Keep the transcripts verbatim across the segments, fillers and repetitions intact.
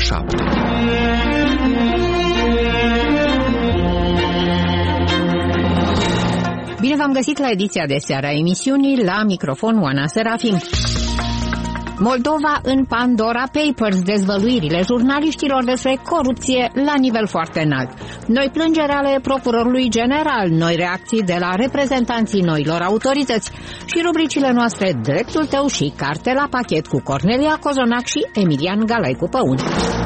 șapte. Bine v-am găsit la ediția de seară a emisiunii, la microfon Oana Serafim. Moldova în Pandora Papers, dezvăluirile jurnaliștilor despre corupție la nivel foarte înalt. Noi plângeri ale procurorului general, noi reacții de la reprezentanții noilor autorități și rubricile noastre Dreptul tău și Carte la pachet cu Cornelia Cozonac și Emilian Galaicu Păun.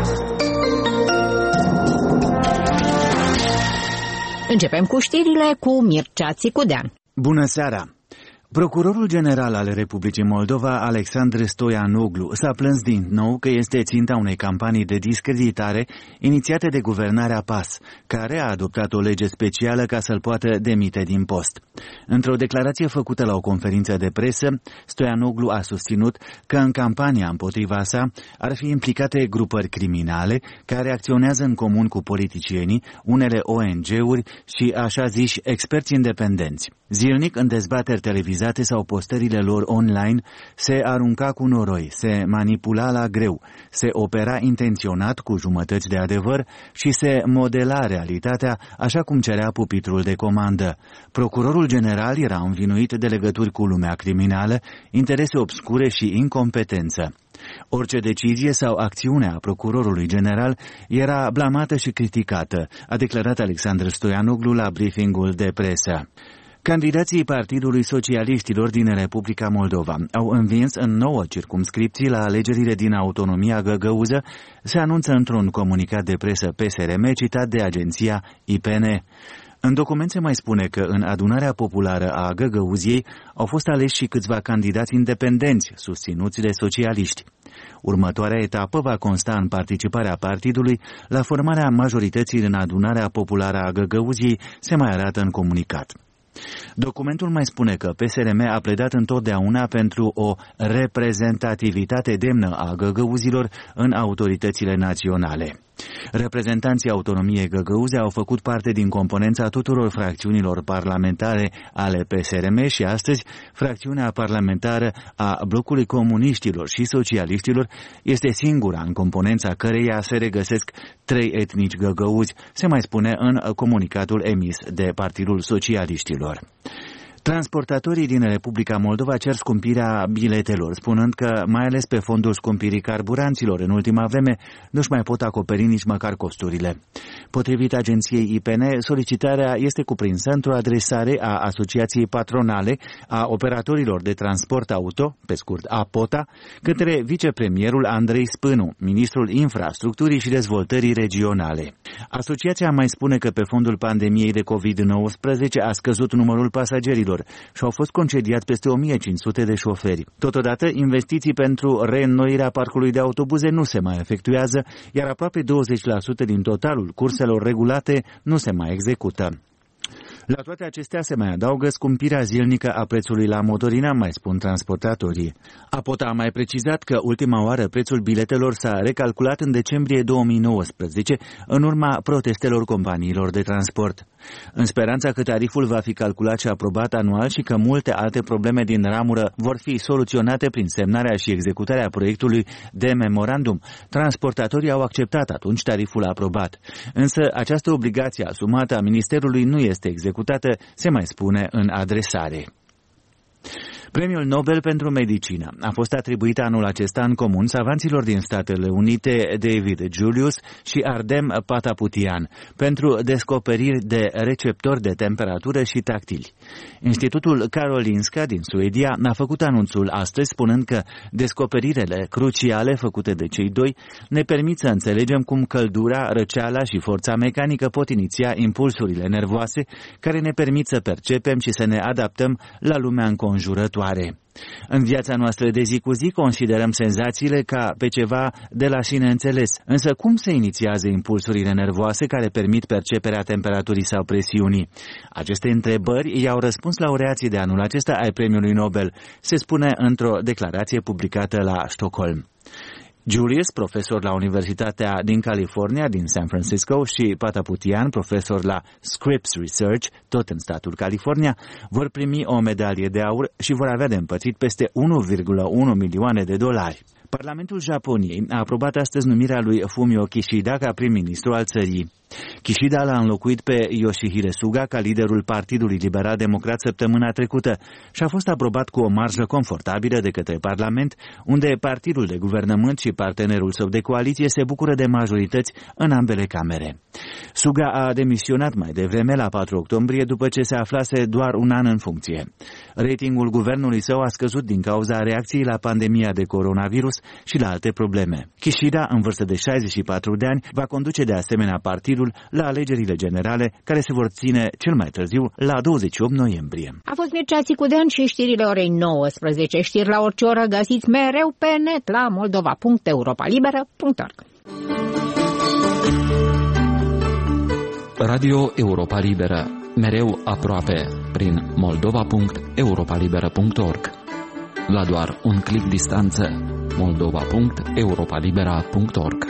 Începem cu știrile cu Mircea Țicudean. Bună seara! Procurorul general al Republicii Moldova, Alexandru Stoianoglu, s-a plâns din nou că este ținta unei campanii de discreditare inițiate de guvernarea P A S, care a adoptat o lege specială ca să-l poată demite din post. Într-o declarație făcută la o conferință de presă, Stoianoglu a susținut că în campania împotriva sa ar fi implicate grupări criminale care acționează în comun cu politicienii, unele O N G-uri și așa ziși experți independenți. Zilnic, în dezbateri televizate sau postările lor online, se arunca cu noroi, se manipula la greu, se opera intenționat cu jumătăți de adevăr și se modela realitatea așa cum cerea pupitrul de comandă. Procurorul general era învinuit de legături cu lumea criminală, interese obscure și incompetență. Orice decizie sau acțiune a procurorului general era blamată și criticată, a declarat Alexandru Stoianoglu la briefingul de presă. Candidații Partidului Socialiștilor din Republica Moldova au învins în nouă circumscripții la alegerile din autonomia găgăuză, se anunță într-un comunicat de presă P S R M citat de agenția I P N. În document se mai spune că în adunarea populară a Găgăuziei au fost aleși și câțiva candidați independenți susținuți de socialiști. Următoarea etapă va consta în participarea partidului la formarea majorității în adunarea populară a Găgăuziei, se mai arată în comunicat. Documentul mai spune că P S R M a pledat întotdeauna pentru o reprezentativitate demnă a găgăuzilor în autoritățile naționale. Reprezentanții autonomiei Găgăuze au făcut parte din componența tuturor fracțiunilor parlamentare ale P S R M și astăzi fracțiunea parlamentară a blocului comuniștilor și socialiștilor este singura în componența căreia se regăsesc trei etnici găgăuzi, se mai spune în comunicatul emis de Partidul Socialiștilor. Transportatorii din Republica Moldova cer scumpirea biletelor, spunând că, mai ales pe fondul scumpirii carburanților în ultima vreme, nu-și mai pot acoperi nici măcar costurile. Potrivit agenției I P N, solicitarea este cuprinsă într-o adresare a Asociației Patronale a Operatorilor de Transport Auto, pe scurt A P O T A, către vicepremierul Andrei Spânu, ministrul Infrastructurii și Dezvoltării Regionale. Asociația mai spune că pe fondul pandemiei de covid nouăsprezece a scăzut numărul pasagerilor și au fost concediați peste o mie cinci sute de șoferi. Totodată, investiții pentru reînnoirea parcului de autobuze nu se mai efectuează, iar aproape douăzeci la sută din totalul curselor regulate nu se mai execută. La toate acestea se mai adaugă scumpirea zilnică a prețului la motorină, mai spun transportatorii. A P O T A a mai precizat că ultima oară prețul biletelor s-a recalculat în decembrie două mii nouăsprezece, în urma protestelor companiilor de transport. În speranța că tariful va fi calculat și aprobat anual și că multe alte probleme din ramură vor fi soluționate prin semnarea și executarea proiectului de memorandum, transportatorii au acceptat atunci tariful aprobat. Însă această obligație asumată a Ministerului nu este executată, se mai spune în adresare. Premiul Nobel pentru Medicină a fost atribuit anul acesta în comun savanților din Statele Unite David Julius și Ardem Pataputian pentru descoperiri de receptori de temperatură și tactili. Institutul Karolinska din Suedia a făcut anunțul astăzi spunând că descoperirile cruciale făcute de cei doi ne permit să înțelegem cum căldura, răceala și forța mecanică pot iniția impulsurile nervoase care ne permit să percepem și să ne adaptăm la lumea înconjurătoare. În viața noastră de zi cu zi considerăm senzațiile ca pe ceva de la sine înțeles. Însă cum se inițiază impulsurile nervoase care permit perceperea temperaturii sau presiunii? Aceste întrebări i-au răspuns laureații de anul acesta ai Premiului Nobel, se spune într-o declarație publicată la Stockholm. Julius, profesor la Universitatea din California, din San Francisco, și Pataputian, profesor la Scripps Research, tot în statul California, vor primi o medalie de aur și vor avea de împărțit peste unu virgulă unu milioane de dolari. Parlamentul Japoniei a aprobat astăzi numirea lui Fumio Kishida ca prim-ministru al țării. Kishida l-a înlocuit pe Yoshihide Suga ca liderul Partidului Liberal Democrat săptămâna trecută și a fost aprobat cu o marjă confortabilă de către Parlament, unde partidul de guvernământ și partenerul său de coaliție se bucură de majorități în ambele camere. Suga a demisionat mai devreme la patru octombrie după ce se aflase doar un an în funcție. Ratingul guvernului său a scăzut din cauza reacției la pandemia de coronavirus și la alte probleme. Kishida, în vârstă de șaizeci și patru de ani, va conduce de asemenea partidul la alegerile generale, care se vor ține cel mai târziu la douăzeci și opt noiembrie. A fost Mircea Țicudean și știrile orei nouăsprezece. Știri la orice oră găsiți mereu pe net la moldova punct europa liberă punct org. Radio Europa Liberă, mereu aproape, prin moldova punct europa liberă punct org. La doar un clic distanță, moldova punct europa liberă punct org.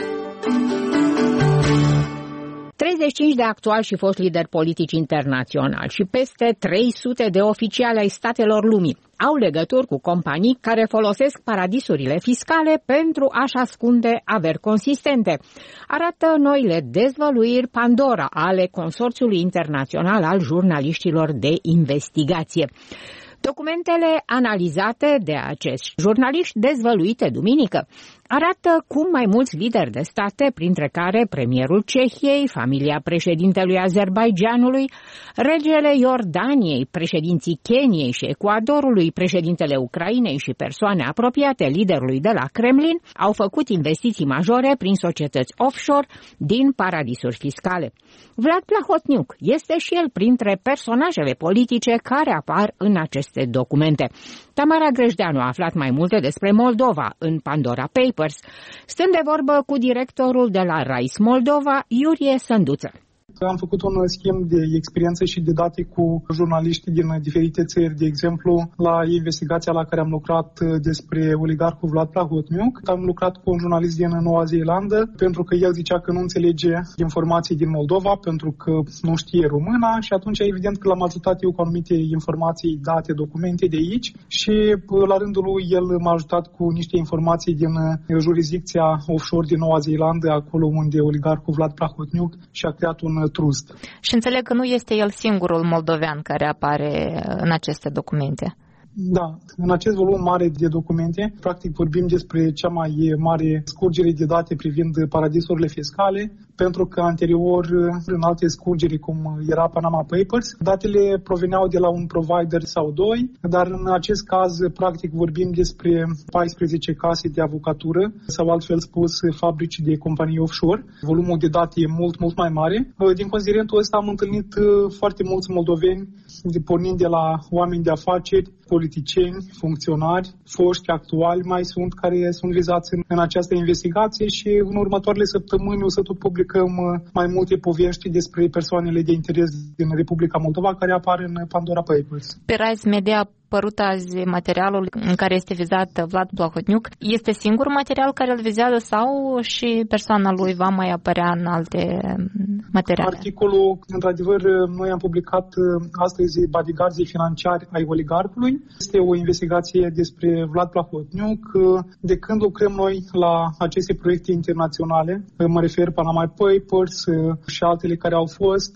treizeci și cinci de actuali și foști lideri politici internaționali și peste trei sute de oficiali ai statelor lumii au legături cu companii care folosesc paradisurile fiscale pentru a-și ascunde averi consistente. Arată noile dezvăluiri Pandora ale Consorțiului Internațional al Jurnaliștilor de Investigație. Documentele analizate de acești jurnaliști dezvăluite duminică arată cum mai mulți lideri de state, printre care premierul Cehiei, familia președintelui Azerbaidjanului, regele Iordaniei, președinții Keniei și Ecuadorului, președintele Ucrainei și persoane apropiate liderului de la Kremlin, au făcut investiții majore prin societăți offshore din paradisuri fiscale. Vlad Plahotniuc este și el printre personajele politice care apar în aceste documente. Tamara Grejdeanu a aflat mai multe despre Moldova în Pandora Papers. Stăm de vorbă cu directorul de la RAIS Moldova, Iurie Sânduță. Am făcut un schimb de experiență și de date cu jurnaliști din diferite țări, de exemplu, la investigația la care am lucrat despre oligarhul Vlad Plahotniuc. Am lucrat cu un jurnalist din Noua Zeelandă, pentru că el zicea că nu înțelege informații din Moldova, pentru că nu știe româna și atunci evident că l-am ajutat eu cu anumite informații, date, documente de aici și la rândul lui el m-a ajutat cu niște informații din jurisdicția offshore din Noua Zeelandă, acolo unde oligarhul Vlad Plahotniuc și-a creat un trust. Și înțeleg că nu este el singurul moldovean care apare în aceste documente. Da, în acest volum mare de documente, practic vorbim despre cea mai mare scurgere de date privind paradisurile fiscale, pentru că anterior, în alte scurgeri, cum era Panama Papers, datele proveneau de la un provider sau doi, dar în acest caz, practic, vorbim despre paisprezece case de avocatură, sau altfel spus, fabrici de companii offshore. Volumul de date e mult, mult mai mare. Din considerentul ăsta am întâlnit foarte mulți moldoveni, pornind de la oameni de afaceri, politicieni, funcționari, foști, actuali, mai sunt care sunt vizați în, în această investigație și în următoarele săptămâni o să tot publicăm mai multe povești despre persoanele de interes din Republica Moldova care apar în Pandora Papers. Pe RAIS Media a apărut azi materialul în care este vizat Vlad Plahotniuc. Este singurul material care îl vizează sau și persoana lui va mai apărea în alte materiale? Articolul, într-adevăr, noi am publicat astăzi bodyguards financiari ai oligarhului. Este o investigație despre Vlad Plahotniuc. De când lucrăm noi la aceste proiecte internaționale, mă refer Panama Papers și altele care au fost,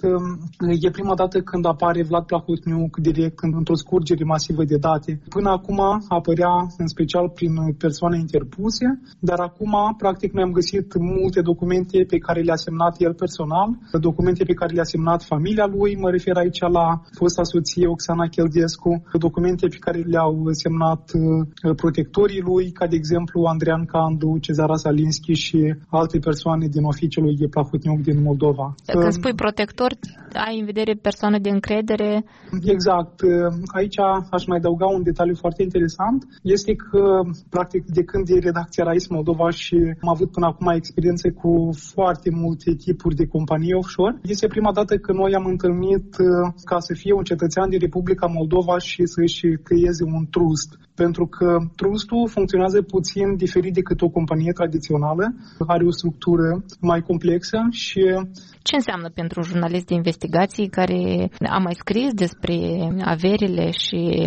e prima dată când apare Vlad Plahotniuc direct într-o scurgere masivă de date. Până acum apărea în special prin persoane interpuse, dar acum practic noi am găsit multe documente pe care le-a semnat el personal, documente pe care le-a semnat familia lui, mă refer aici la fosta soție Oxana Cheldescu, documente pe care le-au semnat protectorii lui, ca de exemplu Andrean Candu, Cezara Salinski și alte persoane din oficiul lui Plahotniuc din Moldova. Când spui protector, ai în vedere persoane de încredere? Exact. Aici aș mai adăuga un detaliu foarte interesant. Este că, practic, de când e redacția RAIS Moldova și am avut până acum experiențe cu foarte multe tipuri de companii offshore, este prima dată că noi am întâlnit ca să fie un cetățean din Republica Moldova și să-și creeze un trust. Pentru că trustul funcționează puțin diferit decât o companie tradițională, are o structură mai complexă și... Ce înseamnă pentru un jurnalist de investigații care a mai scris despre averile și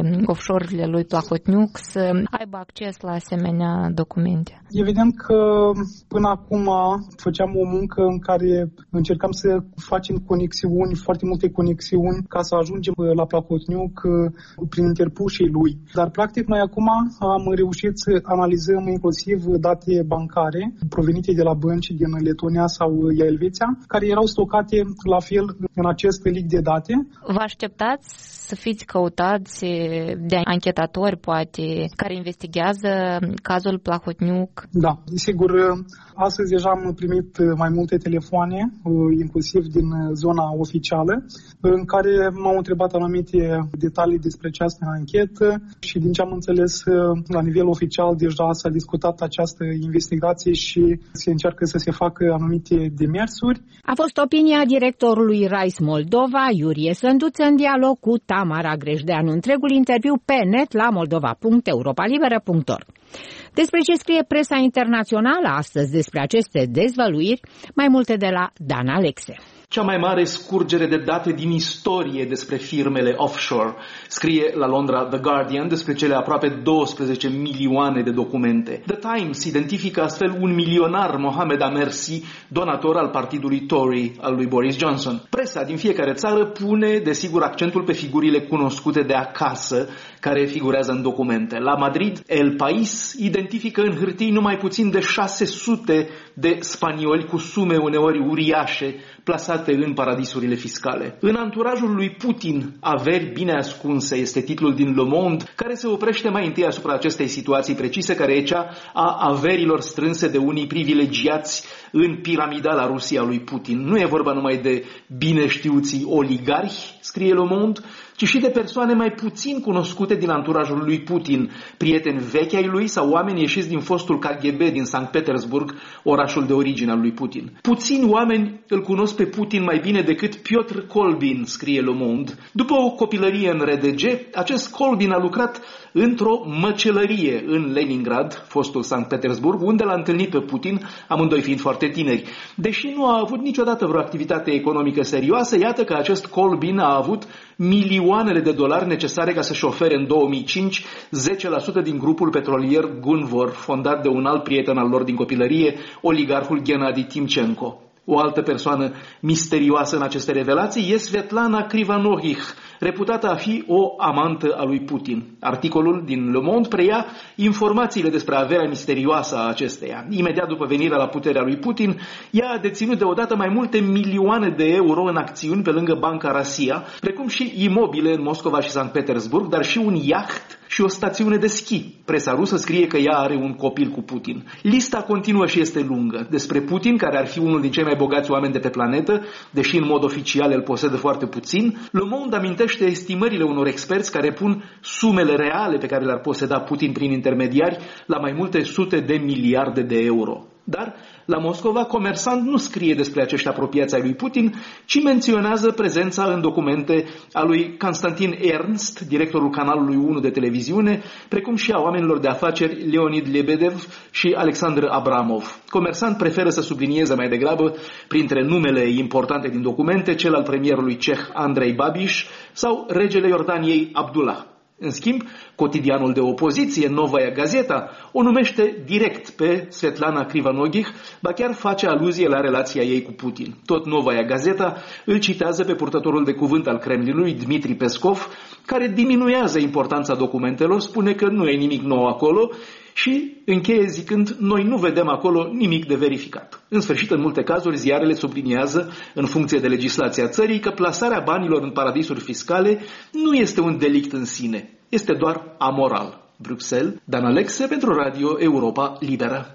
offshore-urile lui Plahotniuc să aibă acces la asemenea documente? Evident că până acum făceam o muncă în care încercam să facem conexiuni, foarte multe conexiuni, ca să ajungem la Plahotniuc prin interpușii lui. Dar, practic, noi acum am reușit să analizăm inclusiv date bancare provenite de la bănci din Letonia sau Elveția, care erau stocate la fel în acest lig de date. Vă așteptați să fiți căutați de anchetatori, poate, care investigează cazul Plahotniuc? Da, sigur. Astăzi deja am primit mai multe telefoane, inclusiv din zona oficială, în care m-au întrebat anumite detalii despre această anchetă și din ce am înțeles, la nivel oficial deja s-a discutat această investigație și se încearcă să se facă anumite demersuri. A fost opinia directorului Rise Moldova, Iurie Sânduță, în dialog cu Tamara Grejdeanu. Întregul interviu pe net la moldova punct europa liberă punct org. Despre ce scrie presa internațională astăzi despre aceste dezvăluiri, mai multe de la Dan Alexe. Cea mai mare scurgere de date din istorie despre firmele offshore. Scrie la Londra The Guardian despre cele aproape douăsprezece milioane de documente. The Times identifică astfel un milionar, Mohamed Amersi, donator al partidului Tory al lui Boris Johnson. Presa din fiecare țară pune, desigur, accentul pe figurile cunoscute de acasă, care figurează în documente. La Madrid, El País identifică în hârtii numai puțin de șase sute de spanioli cu sume uneori uriașe plasate în paradisurile fiscale. În anturajul lui Putin, averi bine ascunse, este titlul din Le Monde, care se oprește mai întâi asupra acestei situații precise, care e cea a averilor strânse de unii privilegiați în piramidala Rusia lui Putin. Nu e vorba numai de bine știuții oligarhi, scrie Le Monde, ci și de persoane mai puțin cunoscute din anturajul lui Putin, prieteni vechi ai lui sau oameni ieșiți din fostul K G B din Sankt Petersburg, orașul de origine al lui Putin. Puțini oameni îl cunosc pe Putin mai bine decât Piotr Kolbin, scrie Le Monde. După o copilărie în R D G, acest Kolbin a lucrat într-o măcelărie în Leningrad, fostul Sankt Petersburg, unde l-a întâlnit pe Putin, amândoi fiind foarte tineri. Deși nu a avut niciodată vreo activitate economică serioasă, iată că acest Kolbin a avut milioanele de dolari necesare ca să-și ofere în două mii cinci zece la sută din grupul petrolier Gunvor, fondat de un alt prieten al lor din copilărie, oligarhul Gennady Timchenko. O altă persoană misterioasă în aceste revelații e Svetlana Krivanogich, reputată a fi o amantă a lui Putin. Articolul din Le Monde preia informațiile despre averea misterioasă a acesteia. Imediat după venirea la puterea lui Putin, ea a deținut deodată mai multe milioane de euro în acțiuni pe lângă Banca Rasia, precum și imobile în Moscova și Sankt Petersburg, dar și un iaht și o stațiune de schi. Presa rusă scrie că ea are un copil cu Putin. Lista continuă și este lungă. Despre Putin, care ar fi unul din cei mai bogați oameni de pe planetă, deși în mod oficial el posedă foarte puțin, Le Monde amintește estimările unor experți care pun sumele reale pe care le-ar poseda Putin prin intermediari la mai multe sute de miliarde de euro. Dar la Moscova, Comersant nu scrie despre acești apropiați ai lui Putin, ci menționează prezența în documente a lui Constantin Ernst, directorul canalului unu de televiziune, precum și a oamenilor de afaceri Leonid Lebedev și Alexandru Abramov. Comersant preferă să sublinieze mai degrabă, printre numele importante din documente, cel al premierului ceh Andrei Babiš sau regele Iordaniei Abdullah. În schimb, cotidianul de opoziție, Novaya Gazeta, o numește direct pe Svetlana Krivanogich, ba chiar face aluzie la relația ei cu Putin. Tot Novaya Gazeta îl citează pe purtătorul de cuvânt al Kremlinului, Dmitri Peskov, care diminuează importanța documentelor, spune că nu e nimic nou acolo și încheie zicând, noi nu vedem acolo nimic de verificat. În sfârșit, în multe cazuri, ziarele subliniază, în funcție de legislația țării, că plasarea banilor în paradisuri fiscale nu este un delict în sine, este doar amoral. Bruxelles, Dan Alexe pentru Radio Europa Liberă.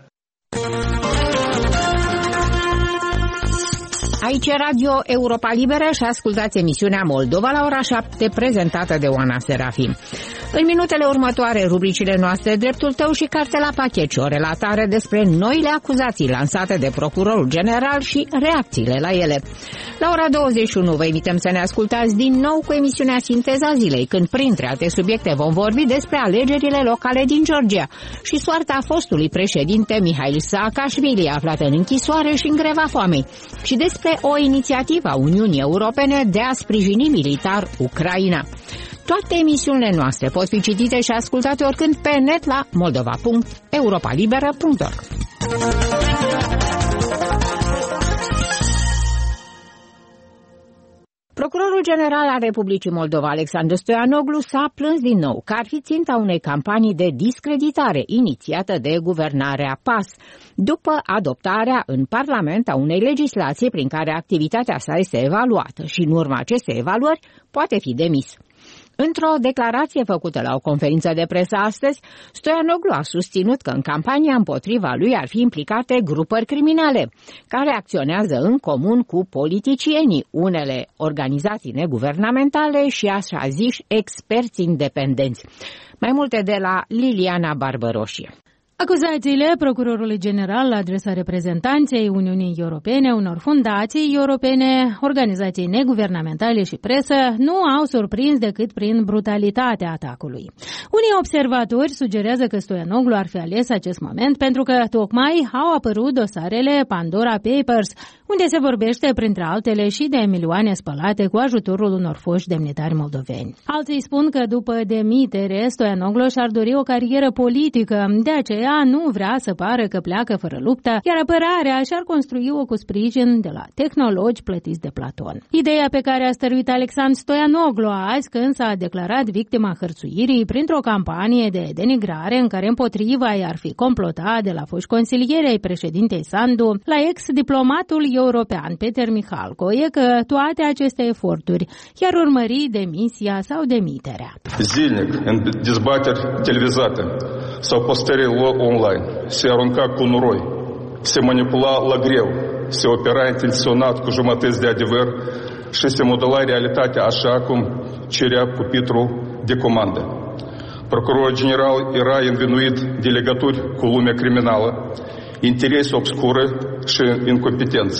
Aici Radio Europa Liberă și ascultați emisiunea Moldova la ora șapte, prezentată de Oana Serafim. În minutele următoare, rubricile noastre Dreptul tău și Carte la pachet și o relatare despre noile acuzații lansate de Procurorul General și reacțiile la ele. La ora douăzeci și unu vă invităm să ne ascultați din nou cu emisiunea Sinteza Zilei, când printre alte subiecte vom vorbi despre alegerile locale din Georgia și soarta fostului președinte Mihail Saakashvili, aflat în închisoare și în greva foamei, și despre o inițiativă a Uniunii Europene de a sprijini militar Ucraina. Toate emisiunile noastre pot fi citite și ascultate oricând pe net la moldova punct europa liberă punct org. Procurorul General al Republicii Moldova, Alexandru Stoianoglu, s-a plâns din nou că ar fi ținta unei campanii de discreditare inițiată de guvernarea P A S, după adoptarea în Parlament a unei legislații prin care activitatea sa este evaluată și în urma acestei evaluări poate fi demis. Într-o declarație făcută la o conferință de presă astăzi, Stoianoglu a susținut că în campania împotriva lui ar fi implicate grupări criminale, care acționează în comun cu politicienii, unele organizații neguvernamentale și așa ziși experți independenți. Mai multe de la Liliana Barbăroșie. Acuzațiile procurorului general la adresa reprezentanței Uniunii Europene, unor fundații europene, organizații neguvernamentale și presă nu au surprins decât prin brutalitatea atacului. Unii observatori sugerează că Stoianoglu ar fi ales acest moment pentru că tocmai au apărut dosarele Pandora Papers, unde se vorbește printre altele și de milioane spălate cu ajutorul unor foști demnitari moldoveni. Alții spun că după demitere Stoianoglu și-ar dori o carieră politică, de aceea nu vrea să pară că pleacă fără luptă, iar apărarea și-ar construi-o cu sprijin de la tehnologi plătiți de Platon. Ideea pe care a stăruit Alexandru Stoianoglu azi când s-a declarat victima hărțuirii printr-o campanie de denigrare în care împotriva i-ar fi complotat de la foști consilieri ai președintei Sandu la ex-diplomatul european Peter Mihalko e că toate aceste eforturi i-ar urmări demisia sau demiterea. Zilnic, în dezbateri televizate sau postări online, se arunca cu noroi, se manipula la greu, se opera intenționat cu jumătăți de adevăr și se modela realitatea așa cum cerea pupitrul de comandă. Procurorul general era învinuit de legături cu lumea criminală, interese obscure și incompetență.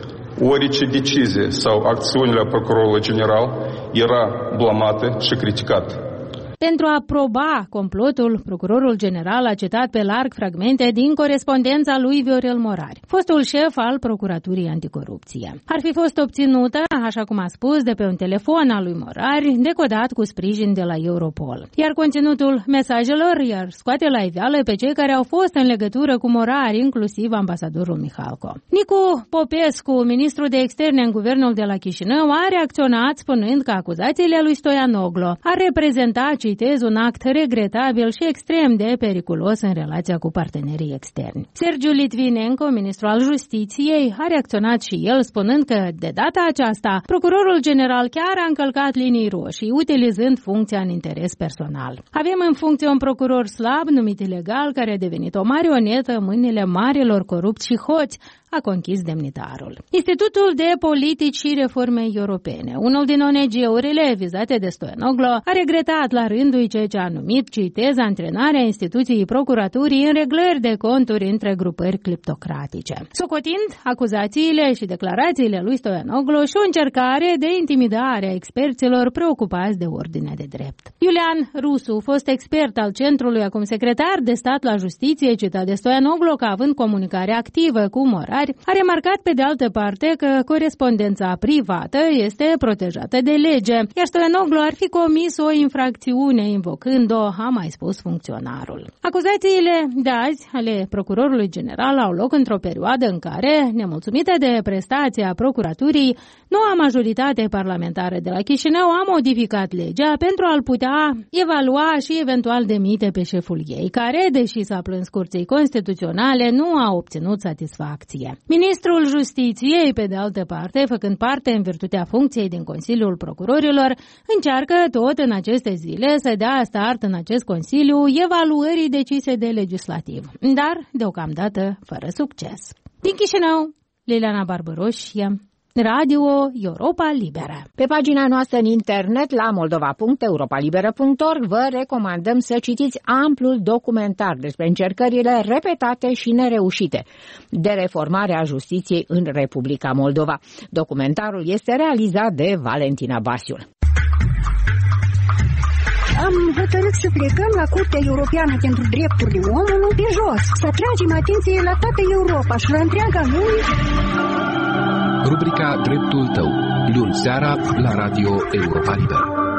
Orice decizie sau acțiunile procurorului general era blamată și criticată. Pentru a proba complotul, procurorul general a citat pe larg fragmente din corespondența lui Viorel Morari, fostul șef al Procuraturii Anticorupție. Ar fi fost obținută, așa cum a spus, de pe un telefon al lui Morari, decodat cu sprijin de la Europol. Iar conținutul mesajelor iar scoate la iveală pe cei care au fost în legătură cu Morari, inclusiv ambasadorul Mihalko. Nicu Popescu, ministru de externe în guvernul de la Chișinău, a reacționat spunând că acuzațiile lui Stoianoglu ar reprezenta, citez, un act regretabil și extrem de periculos în relația cu partenerii externi. Sergiu Litvinenko, ministrul al Justiției, a reacționat și el spunând că de data aceasta procurorul general chiar a încălcat linii roșii, utilizând funcția în interes personal. Avem în funcție un procuror slab, numit ilegal, care a devenit o marionetă în mâinile marilor corupți și hoți, a conchis demnitarul. Institutul de Politici și Reforme Europene, unul din O N G-urile vizate de Stoianoglu, a regretat la rândul ceea ce a numit, citez, antrenarea instituției procuraturii în reglări de conturi între grupări criptocratice, socotind acuzațiile și declarațiile lui Stoianoglu și o încercare de intimidare a experților preocupați de ordinea de drept. Iulian Rusu, fost expert al centrului, acum secretar de stat la justiție, citat de Stoianoglu ca având comunicare activă cu Morari, a remarcat pe de altă parte că corespondența privată este protejată de lege, iar Stoianoglu ar fi comis o infracțiune invocând-o, a mai spus funcționarul. Acuzațiile de azi ale procurorului general au loc într-o perioadă în care, nemulțumită de prestația procuraturii, noua majoritate parlamentară de la Chișinău a modificat legea pentru a-l putea evalua și eventual demite pe șeful ei, care, deși s-a plâns Curții Constituționale, nu a obținut satisfacție. Ministrul Justiției, pe de altă parte, făcând parte în virtutea funcției din Consiliul Procurorilor, încearcă tot în aceste zile să dea start în acest Consiliu evaluării decise de legislativ, dar deocamdată fără succes. Din Chișinău, Liliana Barbăroșie, Radio Europa Liberă. Pe pagina noastră în internet la moldova punct europa liberă punct org vă recomandăm să citiți amplul documentar despre încercările repetate și nereușite de reformare a justiției în Republica Moldova. Documentarul este realizat de Valentina Basiul. Am hotărât să plecăm la Curtea Europeană pentru Drepturile Omului pe jos, să atragem atenție la toată Europa și la întreaga lume. Rubrica Dreptul tău, luni seara la Radio Europa Liberă.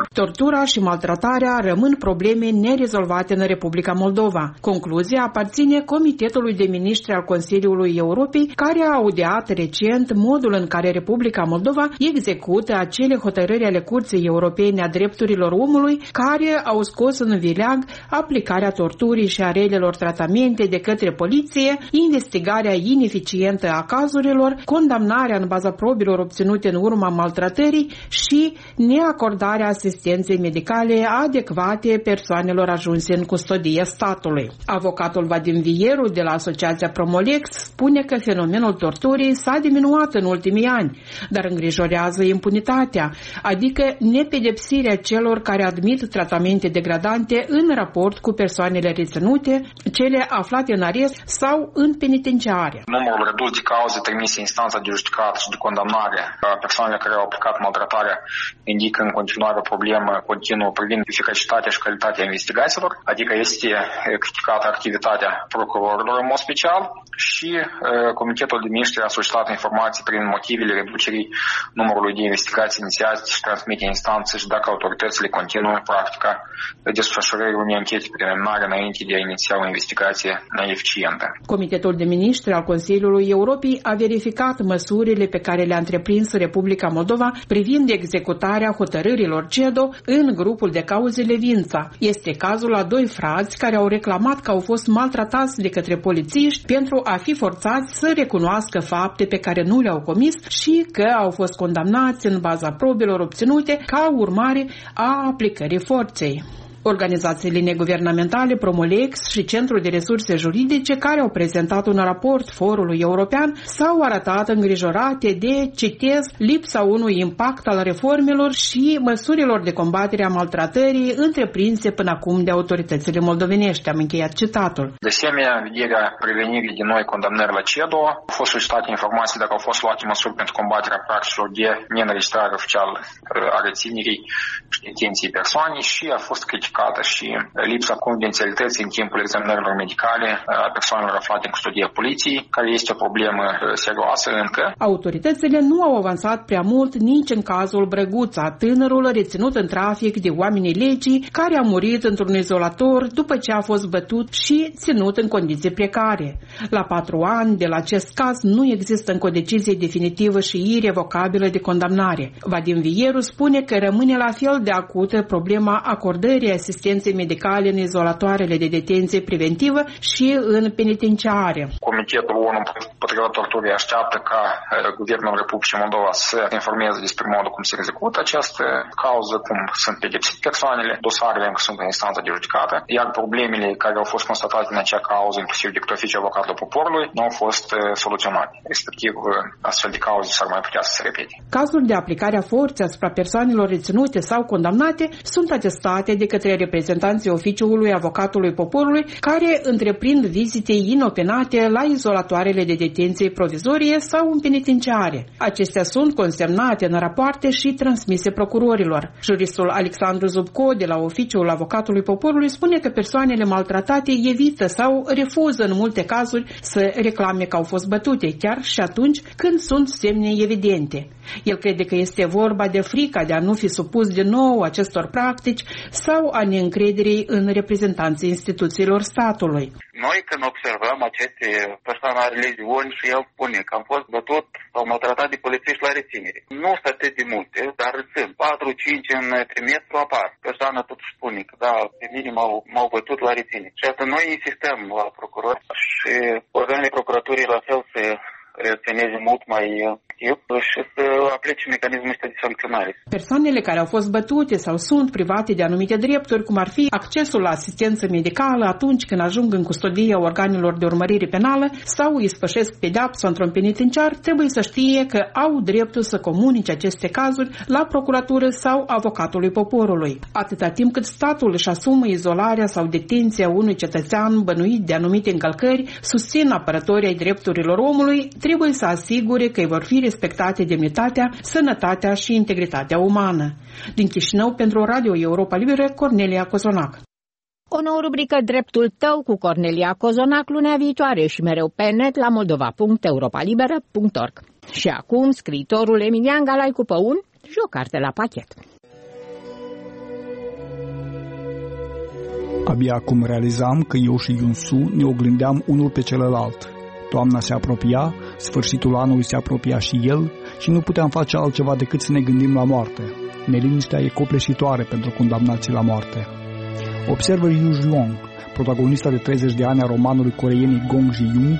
Tortura și maltratarea rămân probleme nerezolvate în Republica Moldova. Concluzia aparține Comitetului de Ministri al Consiliului Europei, care a audiat recent modul în care Republica Moldova execută acele hotărâri ale Curții Europene a Drepturilor Omului care au scos în vileag aplicarea torturii și a relelor tratamente de către poliție, investigarea ineficientă a cazurilor, condamnarea în baza probilor obținute în urma maltratării și neacordarea asistenței medicale adecvate persoanelor ajunse în custodie statului. Avocatul Vadim Vieru de la Asociația Promolex spune că fenomenul torturii s-a diminuat în ultimii ani, dar îngrijorează impunitatea, adică nepedepsirea celor care admit tratamente degradante în raport cu persoanele reținute, cele aflate în arest sau în penitenciare. Numărul redus de cauze trimise în instanța de judecată și de condamnare a persoanelor care au aplicat maltratarea indică în continuare o problemă continuă privind eficacitatea și calitatea investigațiilor, adică este criticată activitatea procurorilor în mod special și uh, Comitetul de Ministri a solicitat informații prin motivele reducerii numărului de investigații inițiate și transmite în instanță și dacă autoritățile continuă practica desfășurării unei anchete preliminare înainte de a iniția o investigație neeficientă. Comitetul de Ministri al Consiliului Europei a verificat măsurile pe care le-a întreprins Republica Moldova privind executarea hotărârilor CEDO în grupul de cauze Levința. Este cazul a doi frați care au reclamat că au fost maltratați de către polițiști pentru a fi forțați să recunoască fapte pe care nu le-au comis și că au fost condamnați în baza probelor obținute ca urmare a aplicării forței. Organizațiile neguvernamentale Promolex și Centrul de Resurse Juridice, care au prezentat un raport Forului European, s-au arătat îngrijorate de, citez, lipsa unui impact al reformelor și măsurilor de combatere a maltratării întreprinse până acum de autoritățile moldovenești. Am încheiat citatul. De asemenea, în vederea prevenirii de noi condamnări la CEDO, au fost solicitate informații dacă au fost luate măsuri pentru combaterea practicilor de neînregistrare oficială a reținerii și detenției persoanei și a fost criticată și lipsa confidențialității în timpul examinărilor medicale a persoanelor aflate în custodia poliției, care este o problemă serioasă încă. Autoritățile nu au avansat prea mult nici în cazul Brăguța, tânărul reținut în trafic de oamenii legii, care a murit într-un izolator după ce a fost bătut și ținut în condiții precare. La patru ani de la acest caz nu există încă o decizie definitivă și irevocabilă de condamnare. Vadim Vieru spune că rămâne la fel de acută problema acordării asistenței medicale în izolatoarele de detenție preventivă și în penitenciare. Comitetul O N U împotriva torturii așteaptă ca Guvernul Republicii Moldova să informeze despre modul cum se execută această cauză, cum sunt pedepsite persoanele, dosarele încă sunt în instanța de judecată, iar problemele care au fost constatate în acea cauză, inclusiv de către Oficiul Avocatului Poporului, nu au fost soluționate. Respectiv, astfel de cauze s-ar mai putea să se repete. Cazuri de aplicare a forței asupra persoanelor reținute sau condamnate sunt atestate de către reprezentanții Oficiului Avocatului Poporului, care întreprind vizite inopinate la izolatoarele de detenție provizorie sau în penitenciare. Acestea sunt consemnate în rapoarte și transmise procurorilor. Juristul Alexandru Zubco de la Oficiul Avocatului Poporului spune că persoanele maltratate evită sau refuză în multe cazuri să reclame că au fost bătute, chiar și atunci când sunt semne evidente. El crede că este vorba de frica de a nu fi supus din nou acestor practici sau a neîncrederii în reprezentanții instituțiilor statului. Noi când observăm aceste persoane la religiuni și el spune că am fost bătut sau maltratat de polițiști la reținere. Nu sunt atât de multe, dar sunt patru cinci în trimestru apar. Persoana tot spune că da, pe mine m-au, m-au bătut la reținere. Și atunci noi insistăm la procuror și organele procuraturii la fel se reacționeze mult mai activ și să aplice mecanismul ăsta de sancționare. Persoanele care au fost bătute sau sunt private de anumite drepturi, cum ar fi accesul la asistență medicală atunci când ajung în custodia organelor de urmărire penală sau îi spășesc pedeapsa într-un penitenciar, trebuie să știe că au dreptul să comunice aceste cazuri la procuratură sau avocatului poporului. Atâta timp cât statul își asumă izolarea sau detenția unui cetățean bănuit de anumite încălcări, susțin apărătorii ai drepturilor omului, trebuie să asigure că îi vor fi respectate demnitatea, sănătatea și integritatea umană. Din Chișinău, pentru Radio Europa Liberă, Cornelia Cozonac. O nouă rubrică Dreptul tău cu Cornelia Cozonac lunea viitoare și mereu pe net la moldova punct europa liberă punct org. Și acum, scriitorul Emilian Galai cu Păun și o carte la pachet. Abia acum realizam că eu și Yunsu ne oglindeam unul pe celălalt. Toamna se apropia, sfârșitul anului se apropia și el și nu puteam face altceva decât să ne gândim la moarte. Neliniștea e copleșitoare pentru condamnații la moarte. Observă Yu Zhuang, protagonista de treizeci de ani a romanului coreienii Gong Ji-young,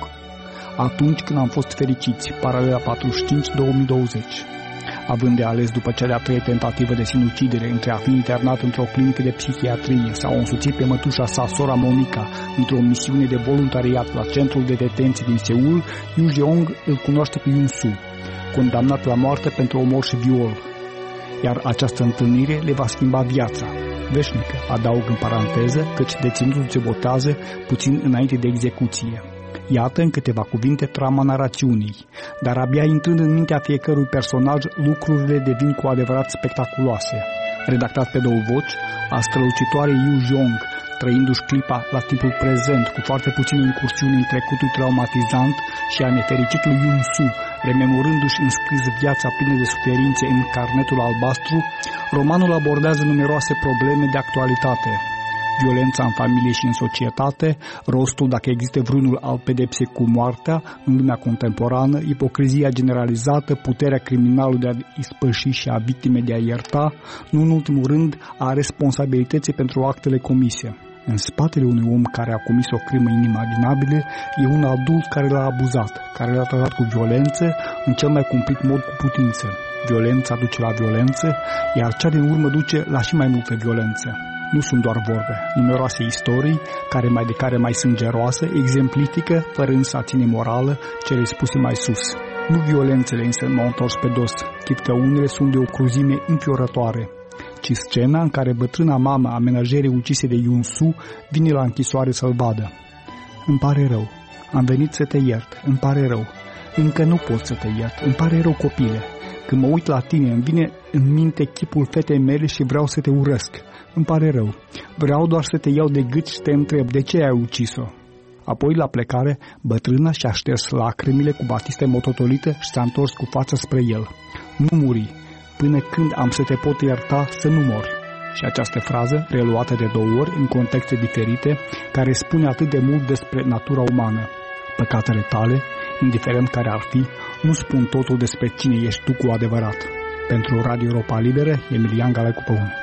Atunci când am fost fericiți, paralela patruzeci și cinci două mii douăzeci. Având de ales după cea de-a treia tentativă de sinucidere între a fi internat într-o clinică de psihiatrie sau însuțit pe mătușa sa, sora Monica, într-o misiune de voluntariat la centrul de detenție din Seul, Yu Jeong îl cunoaște pe Yun-su, condamnat la moarte pentru omor și viol. Iar această întâlnire le va schimba viața. Veșnică, adaug în paranteză, căci deținutul se botează puțin înainte de execuție. Iată în câteva cuvinte trama narațiunii, dar abia intrând în mintea fiecărui personaj, lucrurile devin cu adevărat spectaculoase. Redactat pe două voci, a strălucitoare Yu Jeong, trăindu-și clipa la timpul prezent, cu foarte puține incursiuni în trecutul traumatizant, și a nefericitului Yun-su, rememorându-și înscris viața plină de suferințe în carnetul albastru, romanul abordează numeroase probleme de actualitate. Violența în familie și în societate, rostul, dacă există vreunul, al pedepsei cu moartea în lumea contemporană, ipocrizia generalizată, puterea criminalului de a ispăși și a victimei de a ierta, nu în ultimul rând a responsabilității pentru actele comise. În spatele unui om care a comis o crimă inimaginabilă e un adult care l-a abuzat, care l-a tratat cu violență, în cel mai cumplit mod cu putință. Violența duce la violență, iar cea din urmă duce la și mai multă violență. Nu sunt doar vorbe, numeroase istorii, care mai de care mai sângeroase, exemplifică, fără însă a ține morală, cele spuse mai sus. Nu violențele însă m-au întors pe dos, chip că unele sunt de o cruzime înfiorătoare, ci scena în care bătrâna mamă a menajerei ucise de Yun-su vine la închisoare să-l vadă. Îmi pare rău, am venit să te iert, îmi pare rău, încă nu pot să te iert, îmi pare rău, copile. Când mă uit la tine, îmi vine în minte chipul fetei mele și vreau să te urăsc. Îmi pare rău. Vreau doar să te iau de gât și te întreb de ce ai ucis-o. Apoi, la plecare, bătrâna și-a șters lacrimile cu batiste mototolită și s-a întors cu fața spre el. Nu muri, până când am să te pot ierta să nu mori. Și această frază, reluată de două ori în contexte diferite, care spune atât de mult despre natura umană. Păcatele tale, indiferent care ar fi, nu spun totul despre cine ești tu cu adevărat. Pentru Radio Europa Liberă, Emilian Galecu Păun.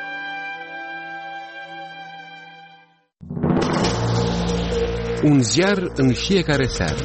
Un ziar în fiecare seară.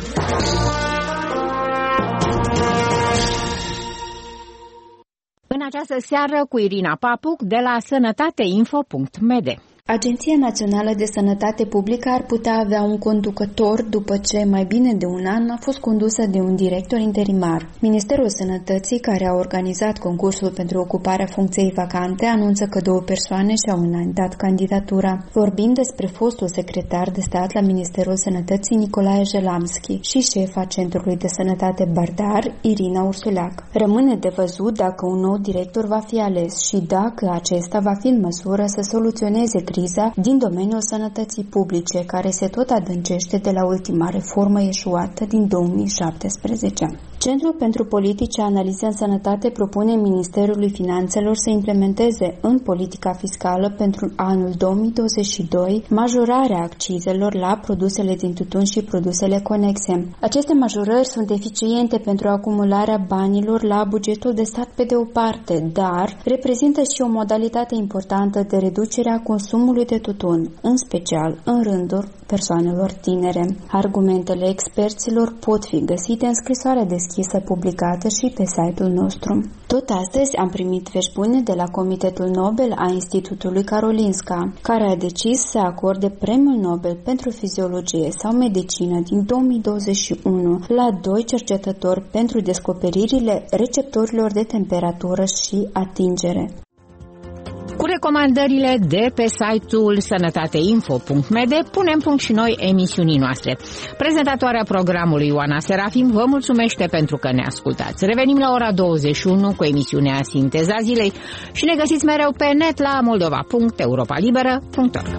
În această seară cu Irina Papuc de la sănătateinfo punct m d. Agenția Națională de Sănătate Publică ar putea avea un conducător după ce mai bine de un an a fost condusă de un director interimar. Ministerul Sănătății, care a organizat concursul pentru ocuparea funcției vacante, anunță că două persoane și-au înaintat candidatura. Vorbind despre fostul secretar de stat la Ministerul Sănătății, Nicolae Jelamski, și șefa Centrului de Sănătate Bardar, Irina Ursuleac. Rămâne de văzut dacă un nou director va fi ales și dacă acesta va fi în măsură să soluționeze criza din domeniul sănătății publice, care se tot adâncește de la ultima reformă eșuată din două mii șaptesprezece. Centrul pentru Politici Analize în Sănătate propune Ministerului Finanțelor să implementeze în politica fiscală pentru anul două mii douăzeci și doi majorarea accizelor la produsele din tutun și produsele conexe. Aceste majorări sunt eficiente pentru acumularea banilor la bugetul de stat pe de o parte, dar reprezintă și o modalitate importantă de reducere a consumului de tutun, în special în rândul persoanelor tinere. Argumentele experților pot fi găsite în scrisoarea deschisă publicată și pe site-ul nostru. Tot astăzi am primit vești bune de la Comitetul Nobel a Institutului Karolinska, care a decis să acorde Premiul Nobel pentru Fiziologie sau Medicină din două mii douăzeci și unu la doi cercetători pentru descoperirile receptorilor de temperatură și atingere. Cu recomandările de pe site-ul sănătateinfo punct m d punem punct și noi emisiunii noastre. Prezentatoarea programului Ioana Serafim vă mulțumește pentru că ne ascultați. Revenim la ora douăzeci și unu cu emisiunea Sinteza Zilei și ne găsiți mereu pe net la moldova punct europa liberă punct org.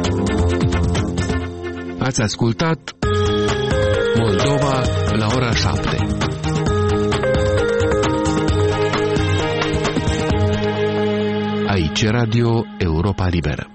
Ați ascultat Moldova la ora șapte. Aici Radio Europa Liberă.